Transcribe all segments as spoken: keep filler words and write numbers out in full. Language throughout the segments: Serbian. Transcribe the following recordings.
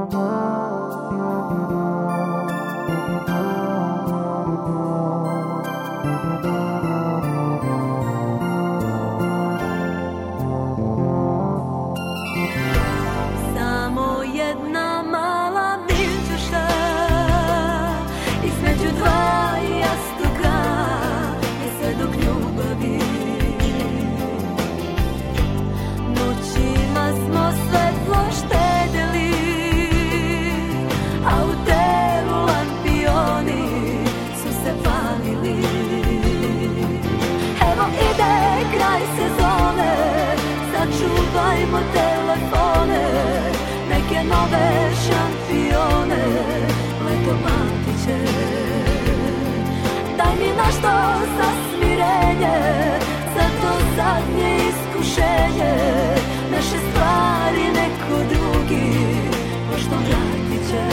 Čuvajmo telefone, neke nove šampione, leto pamtit će. Daj mi nešto za smirenje, za to zadnje iskušenje, naše stvari neko drugi pošto vratit će.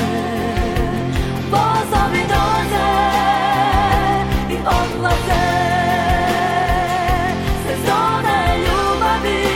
Vozovi dođe i odlaze, sezone ljubavi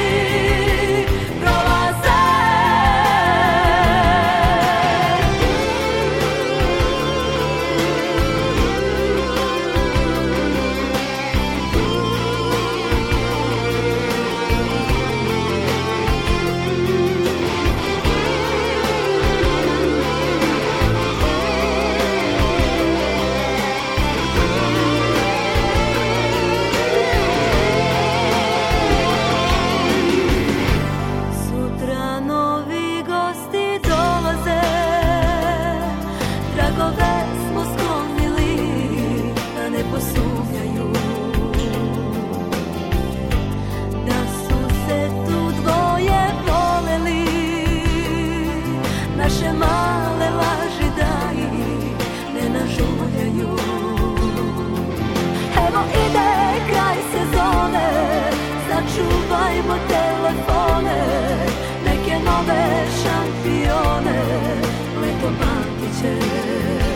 naše male laži da ih ne nažuljaju. Evo ide kraj sezone, sačuvajmo telefone, neke nove šampione, leto pamtit će.